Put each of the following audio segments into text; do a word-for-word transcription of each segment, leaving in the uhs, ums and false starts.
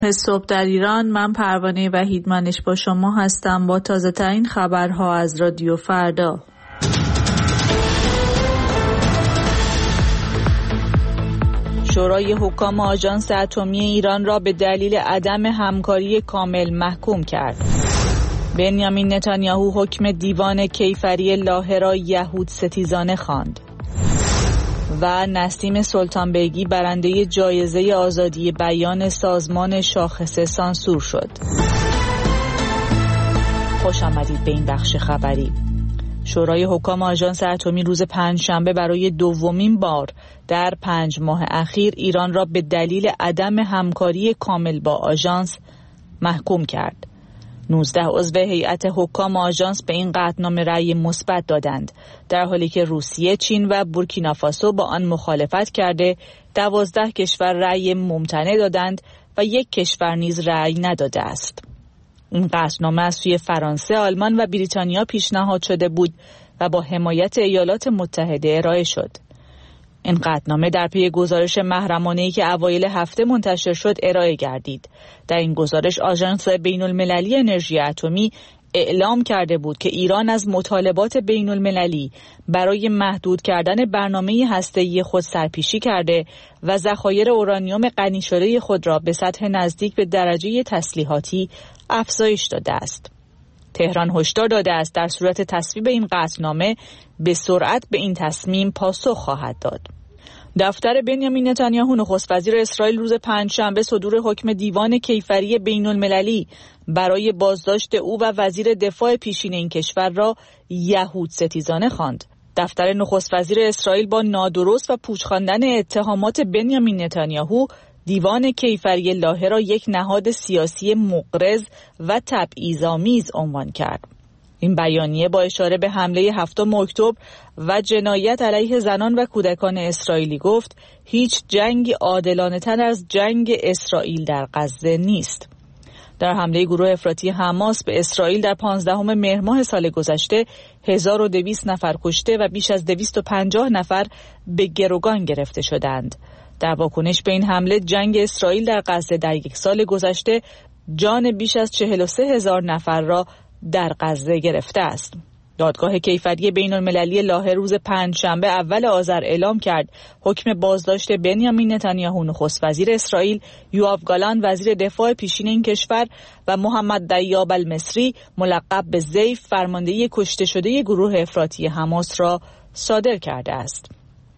صبح در ایران، من پروانه وحیدمنش با شما هستم با تازه ترین خبرها از رادیو فردا. شورای حکام آژانس اتمی ایران را به دلیل عدم همکاری کامل محکوم کرد. بنیامین نتانیاهو حکم دیوان کیفری لاهه را یهود ستیزانه خواند. و نسیم سلطانبیگی برنده جایزه آزادی بیان سازمان شاخص سانسور شد. خوش آمدید به این بخش خبری. شورای حکام آژانس اتمی روز پنجشنبه برای دومین بار در پنج ماه اخیر ایران را به دلیل عدم همکاری کامل با آژانس محکوم کرد. نوزده عضو هیئت حکام آژانس به این قطعنامه رأی مثبت دادند، در حالی که روسیه، چین و بورکینافاسو با آن مخالفت کرده دوازده کشور رأی ممتنع دادند و یک کشور نیز رأی نداده است. این قطعنامه از سوی فرانسه، آلمان و بریتانیا پیشنهاد شده بود و با حمایت ایالات متحده ارائه شد. این قطعنامه در پی گزارش محرمانه‌ای که اوایل هفته منتشر شد ارائه گردید. در این گزارش آژانس بین‌المللی انرژی اتمی اعلام کرده بود که ایران از مطالبات بین‌المللی برای محدود کردن برنامه هسته‌ای خود سرپیشی کرده و ذخایر اورانیوم غنی شده خود را به سطح نزدیک به درجه تسلیحاتی افزایش داده است. تهران هشدار داده است در صورت تصویب این قطعنامه به سرعت به این تصمیم پاسخ خواهد داد. دفتر بنیامین نتانیاهو نخست وزیر اسرائیل روز پنجشنبه صدور حکم دیوان کیفری بین‌المللی برای بازداشت او و وزیر دفاع پیشین این کشور را یهود ستیزانه خواند. دفتر نخست وزیر اسرائیل با نادرست و پوچ خواندن اتهامات بنیامین نتانیاهو دیوان کیفری لاهه را یک نهاد سیاسی مغرض و تبعیض‌آمیز عنوان کرد. این بیانیه با اشاره به حمله هفتم اکتبر و جنایت علیه زنان و کودکان اسرائیلی گفت هیچ جنگی عادلانه‌تر از جنگ اسرائیل در غزه نیست. در حمله گروه افراطی حماس به اسرائیل در پانزدهم مهر ماه سال گذشته هزار و دویست نفر کشته و بیش از دویست و پنجاه نفر به گروگان گرفته شدند. در واکنش به این حمله، جنگ اسرائیل در غزه در یک سال گذشته جان بیش از چهل و سه هزار نفر را در غزه گرفته است. دادگاه کیفری بین‌المللی لاهه روز پنجشنبه اول آذر اعلام کرد حکم بازداشت بنیامین نتانیاهو نخست وزیر اسرائیل، یوآف گالانت وزیر دفاع پیشین این کشور و محمد دیاب المصری ملقب به ضیف فرمانده کشته شده گروه افراطی حماس را صادر کرده است.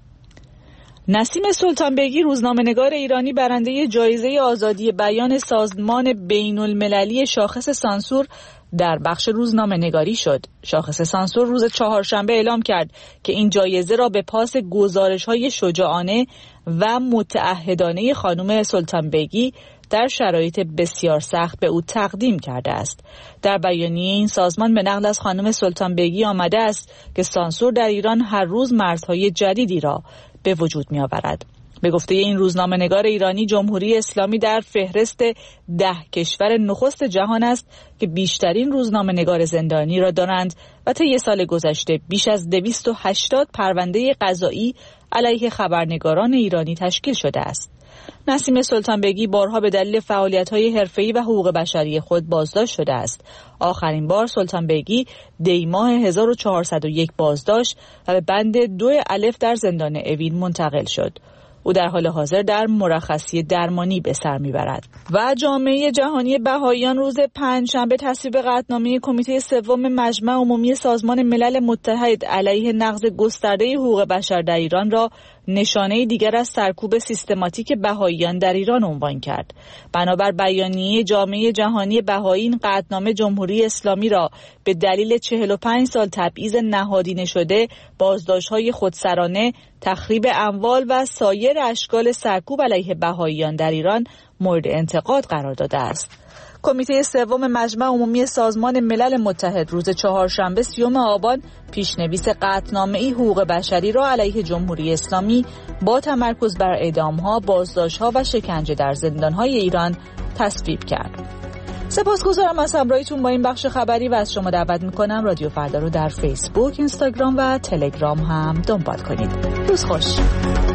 نسیم سلطانبیگی روزنامه‌نگار ایرانی برنده جایزه آزادی بیان سازمان بین‌المللی شاخص سانسور در بخش روزنامه‌نگاری شد. شاخص سانسور روز چهارشنبه اعلام کرد که این جایزه را به پاس گزارش‌های شجاعانه و متعهدانه خانم سلطانبیگی در شرایط بسیار سخت به او تقدیم کرده است. در بیانیه این سازمان به نقل از خانم سلطانبیگی آمده است که سانسور در ایران هر روز مرزهای جدیدی را به وجود می آورد. به گفته این روزنامه‌نگار ایرانی، جمهوری اسلامی در فهرست ده کشور نخست جهان است که بیشترین روزنامه‌نگار زندانی را دارند و طی سال گذشته بیش از دویست و هشتاد پرونده قضایی علیه خبرنگاران ایرانی تشکیل شده است. نسیم سلطانبیگی بارها به دلیل فعالیت‌های حرفه‌ای و حقوق بشری خود بازداشت شده است. آخرین بار سلطانبیگی دی ماه هزار و چهارصد و یک بازداشت و به بند دو الف در زندان اوین منتقل شد. او در حال حاضر در مرخصی درمانی به سر میبرد. و جامعه جهانی بهائیان روز پنجشنبه تصویب قطعنامه کمیته سوم مجمع عمومی سازمان ملل متحد علیه نقض گسترده حقوق بشر در ایران را نشانه دیگر از سرکوب سیستماتیک بهائیان در ایران عنوان کرد. بنابر بیانیه جامعه جهانی بهایی، این قطعنامه جمهوری اسلامی را به دلیل چهل و پنج سال تبعیض نهادینه شده، بازداشت‌های خودسرانه، تخریب اموال و سایر اشکال سرکوب علیه بهائیان در ایران مورد انتقاد قرار داده است. کمیته سوم مجمع عمومی سازمان ملل متحد روز چهارشنبه سیوم آبان پیشنویس قطعنامه‌ای حقوق بشری را علیه جمهوری اسلامی با تمرکز بر اعدام‌ها، بازداشت‌ها و شکنجه در زندان‌های ایران تصویب کرد. سپاسگزارم از همراهیتون با این بخش خبری و از شما دعوت می‌کنم رادیو فردا رو در فیسبوک، اینستاگرام و تلگرام هم دنبال کنید. روز خوش.